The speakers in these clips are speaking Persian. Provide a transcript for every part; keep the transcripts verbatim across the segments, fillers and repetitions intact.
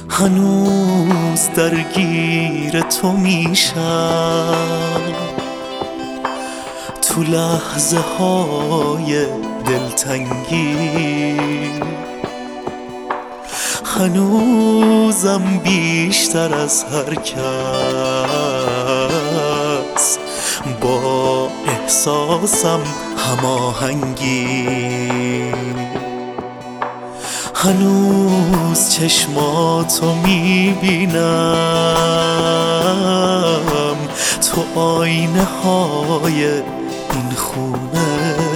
هنوز درگیر تو میشم تو لحظه های دلتنگی. هنوزم بیشتر از هر کس با احساسم هماهنگی. هنوز چشماتو میبینم تو آینه های این خونه.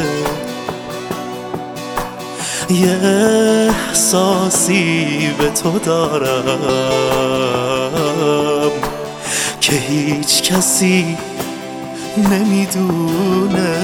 یه احساسی به تو دارم که هیچ کسی نمیدونه.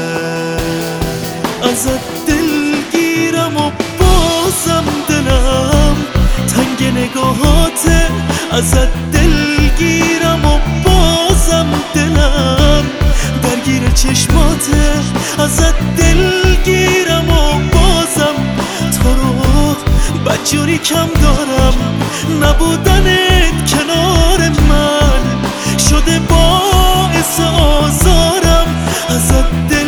ازت دلگیرم و بازم دلم تنگ نگاهاته. ازت دلگیرم و بازم دلم درگیر چشماته. ازت دلگیرم و بازم تو رو بدجوری کم دارم. نبودنت کنار من شده باعث آزارم. ازت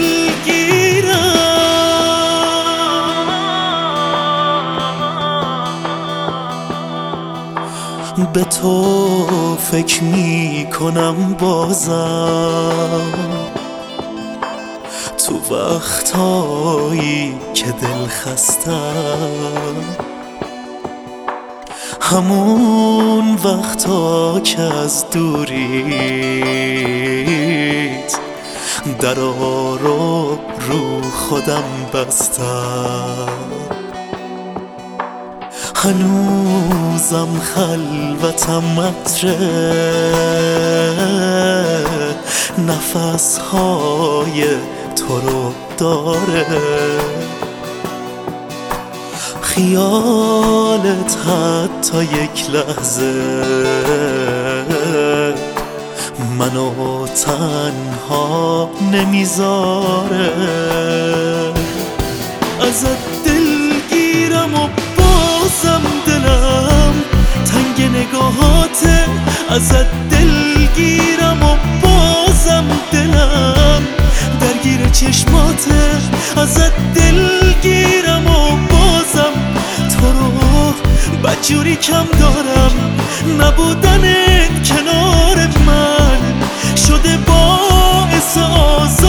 به تو فکر می کنم بازم تو وقتایی که دل خستم. همون وقتا که از دوریت درا رو رو خودم بستم. هنوزم خلوتم عطره نفس های تو رو داره. خیالت حتی یک لحظه منو تنها نمیذاره. ازت دلگیرم و بازم دلم تنگ نگاهاته. ازت دلگیرم و بازم دلم درگیر چشماته. ازت دلگیرم و بازم تو رو بدجوری کم دارم. نبودنت کنار من شده باعث آزارم.